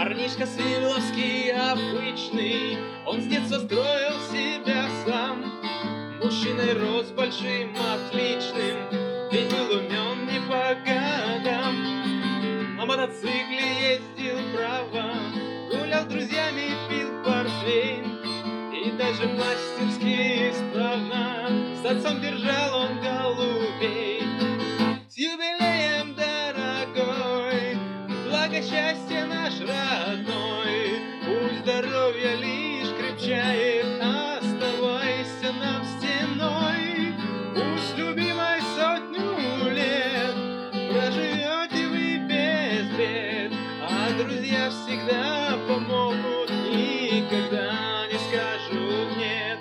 Парнишка Свердловский обычный, он с детства строил себя сам. Мужчиной рос большим, отличным, ведь был умен не по годам. На мотоцикле ездил право, гулял с друзьями, пил портвейн и даже мать